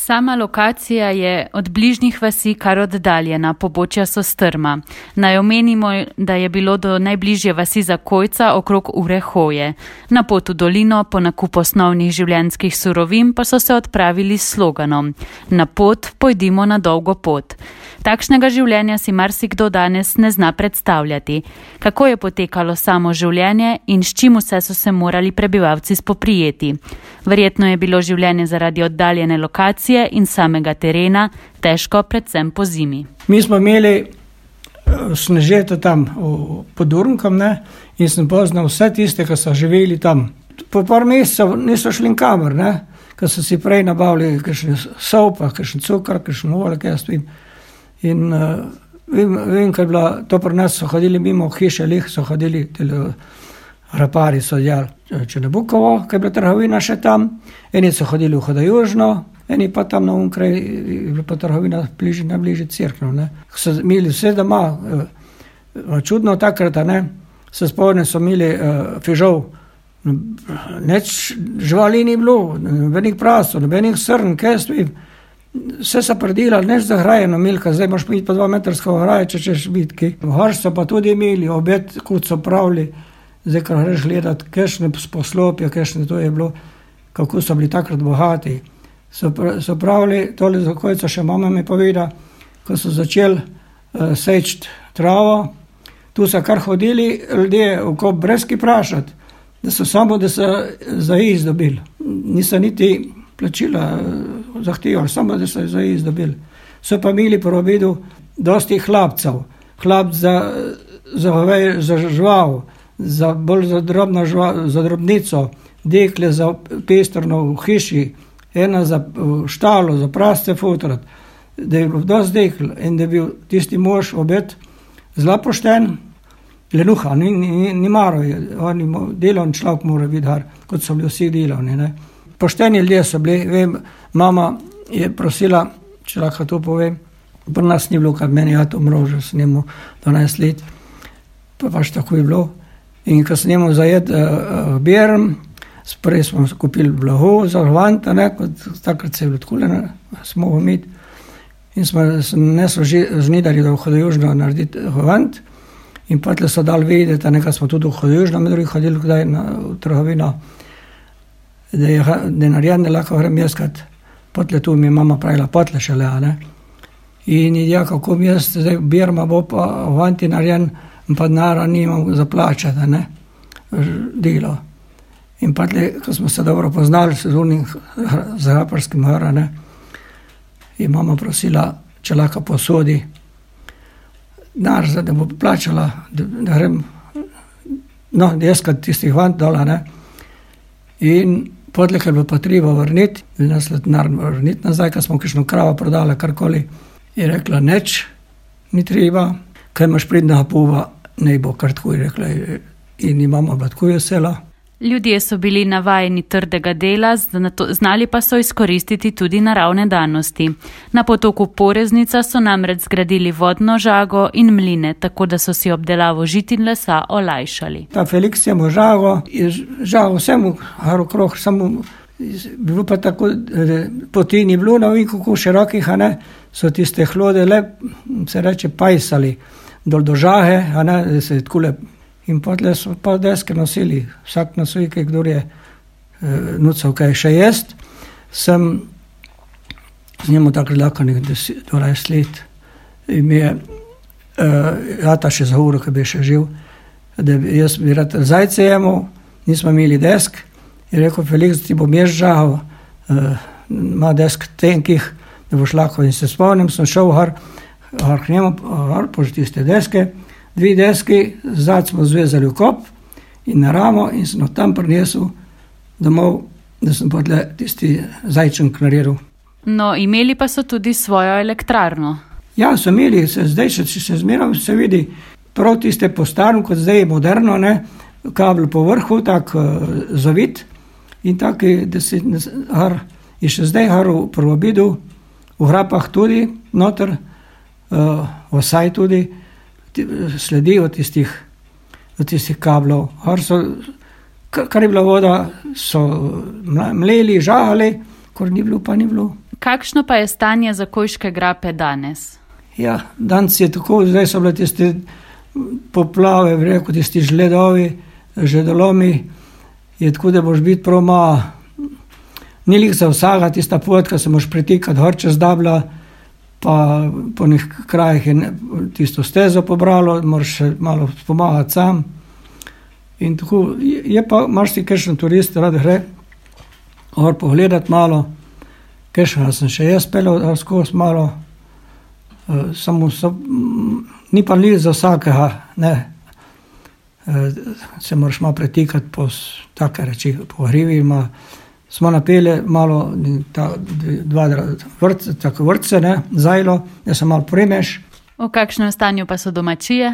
Sama lokacija je od bližnjih vasi kar oddaljena, pobočja so strma. Naj omenimo, da je bilo do najbližje vasi Zakojca okrog ure hoje. Na pot v dolino po nakup osnovnih življenjskih surovin pa so se odpravili s sloganom: Na pot pojdimo na dolgo pot. Takšnega življenja si marsikdo danes ne zna predstavljati. Kako je potekalo samo življenje in s čim vse so se morali prebivalci spoprijeti? Verjetno je bilo življenje zaradi oddaljene lokacije in samega terena težko, predvsem po zimi. Mi smo imeli snežeto tam pod Durnkam, in sem poznal vse tiste, ki so živeli tam. Po par mesecev niso šli nikamor, ker so si prej nabavili kakšen sol, pa kakšen cukor, kakšen olje, kaj jaz vem. In vem, kaj je bilo, to pri nas so hodili mimo hiše, so hodili, rapari so delali Črnebukovo, kaj je bila trgovina še tam, eni so hodili v Hodojužno, eni pa tam na kraj je bila pa trgovina najbližje Cerkno. So imeli vse doma, čudno takrat, se spomnim, so imeli fižol, neč živali ni bilo, nobenih prasov, nobenih srn, kaj jaz vem. Vse so predelali, neč zahrajeno milka, zdaj moraš imeti pa 2 metrska ograja, če češ biti kaj. Harš so pa tudi imeli, obed, kot so pravili, zdaj, ko greš gledati, kakšne poslopje, kakšne to je bilo, kako so bili takrat bogati. So pravili, tole Zakojca še mama mi poveda, ko so začeli seči travo, tu so kar hodili ljudje okop breski prašati, da so za jih dobili. Niso niti plačila zahtevali, samo da so za jih dobili. So pa imeli po obedu dosti hlapcev, hlapc za žival, bolj za drobnico, dekle za pestrno v hiši, ena za štalo, za prasce futrat, da je bilo dosti dekl in da je bil tisti mož obed zelo pošten, lenuha, ni maro, delovni človek mora biti, kot so bili vsi delovni. Pošteni ljudje so bili, vem, mama je prosila, če lahko to povem, pri nas ni bilo, kad meni to mrožil, sem imel 12 let, pa pač tako je bilo. In ko sem imel zajed birm, prej smo kupili blago za vanta, takrat se je bilo takole, smo imeti, in sem nesel žnidarji, da v Hodojužno narediti vant, in potle so dali vedeti, nekaj smo tudi v Hodojužno, med drugih hodili kdaj v trgovino, da je narejen, da lahko grem jeskat, potle tu mi je mama pravila, potle šele, in ja, kako mi jaz, zdaj birma bo pa vanti narejen, pa denara nimam za plačati, delo. In potle, ko smo se dobro poznali z unim zraparskim hra, je mama prosila, če lahko posodi denar, da bo plačala, da grem, jeskat tistih vant dola, in potle, ker bo pa treba vrniti, nas denar vrniti nazaj, ko smo kakšno kravo prodala, karkoli, je rekla, neč, ni treba, kaj imaš pridnega pova, ne bo kar tako, je rekla, in imamo pa tako vesela. Ljudje so bili navajeni trdega dela, znali pa so izkoristiti tudi naravne danosti. Na potoku Poreznica so namreč zgradili vodno žago in mline, tako da so si obdelavo žit in lesa olajšali. Ta Feliks je mu žago, je žago vsemu okrog, samo bilo pa tako, poti ni bilo, ne vem kako širokih, so tiste hlode le, se reče, pajsali dol do žahe, da se je takole. In potle so pa deske nosili, vsak na svoj, kdor je nucal kaj še jest. Sem z njemu takrat lahko 12 let. In mi je jata še zauro, ko bi še živ, da jaz bi rad zajce jemu, nismo imeli desk. Je rekel, Feliks, ti bom jaz žal, ima desk tenkih, da boš lahko. In se spomnim, sem šel k njemu, po tiste deske, 2 deski, zad smo zvezali v kop in na ramo in sem tam prinesel domov, da sem potle tisti zajčenk naredil. No, imeli pa so tudi svojo elektrarno. Ja, so imeli, zdaj še zmeraj se vidi, prav tiste po starom, kot zdaj je moderno, kabel po vrhu, tak zavit in tak, da se je še zdaj pri obedu, v hrapah tudi, noter, vsaj tudi, sledi od tistih kablov. Kar je bila voda, so mleli, žagali, kar ni bilo, pa ni bilo. Kakšno pa je stanje Zakojške grape danes? Ja, danes je tako, zdaj so bile tiste poplave, rekel, tisti žledolomi, je tako, da boš biti prav malo, ni lih za vsega tista pot, ko se moš pretikati gor čez Dabla, pa po njih krajih je tisto stezo pobralo, moraš še malo pomagati sam. In tako, je pa, imaš ti kakšen turist, rad gre, gor pogledati malo, kakšen sem še jaz peljal skozi malo, ni pa ni za vsakega, ne, se moraš malo pretikati po take reči, po hrivi, smo napeli malo dva vrtce, ne, zajlo, da se malo primeš. V kakšnem stanju pa so domačije?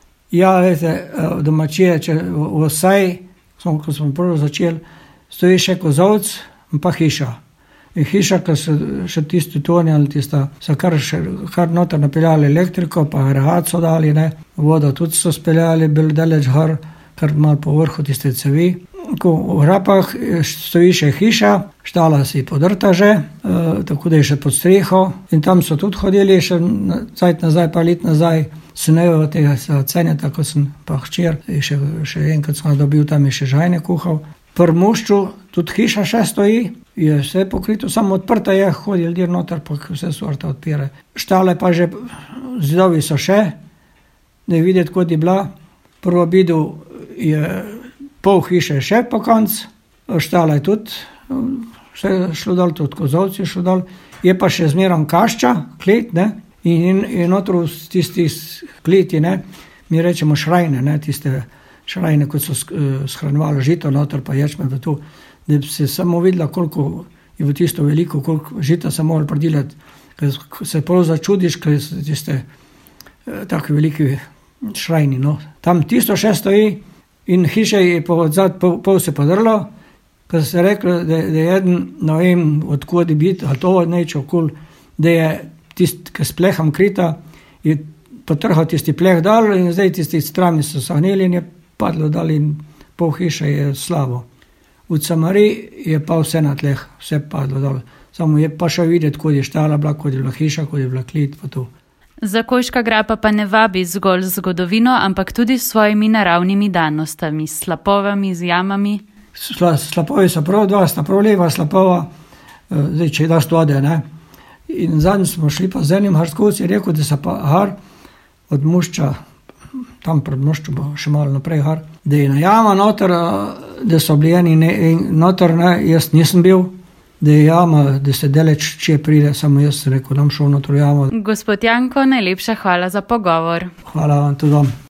Ja, veste, domačije, če vsaj, ko smo prvo začeli, stoji še kozovc in pa hiša. In hiša, ko so še tisti toni ali tista, so kar noter napeljali elektriko, pa agregat so dali, ne. Vodo tudi so speljali, bil daleč gor, kar malo po vrhu tiste cevi. Ko v Hrapah stoji še hiša, štala si podrta že, tako da je še pod streho. In tam so tudi hodili še cajt nazaj, pa let nazaj, sinejo tega cenjata, ko sem pa hčer, še enkrat sem dobil, tam je še žajne kuhal. Pri Mošču tudi hiša še stoji, je vse pokrito, samo odprta je, hodi ljudje noter, pa vse sorta odpira. Štale pa že, zidovi so še, da je videti, kot je bila. Prvo obidu je pol hiše še po konc, štala je tudi, vse šlo dol, tudi kozovci šlo dol, je pa še zmerom kašča, klet, ne, in notru tisti kleti, ne, mi rečemo šrajne, ne, tiste šrajne, kot so shranjevali žito noter, pa ječme v tu, da bi se samo videla, koliko je v tisto veliko, koliko žita se morali predelati, ker se prav začudiš, ker so tiste tako veliki šrajni, no. Tam tisto še stoji in hiše je odzad pol se podrlo, ker se reklo, da je eden, ne vem, odkud je biti, ali to neče okul, da je tisti, ki s plehom krita, je potrhal tisti pleh dal in zdaj tisti strami so sahnili in je padlo dal in pol hiše je slabo. V Camari je pa vse na tleh, vse padlo dal. Samo je pa še videti, kod je štala bila, kod je bila hiša, kod je bila klet, pa to. Zakojška grapa pa ne vabi zgolj zgodovino, ampak tudi s svojimi naravnimi danostmi, s slapovami, z jamami. Slapovi so prav dva, sta prav leva slapova, zdaj, če je da stode, ne. In zadnji smo šli pa z enim Harskovci, je rekel, da se pa Har od Mošča, tam pred Moščo bo še malo naprej Har, da je na jama noter, da so bili eni noter, ne, jaz nisem bil, da je jama, da se deleč, če pride, samo jaz sem rekel, nam šel noter jamo. Gospod Janko, najlepša hvala za pogovor. Hvala vam tudi vam.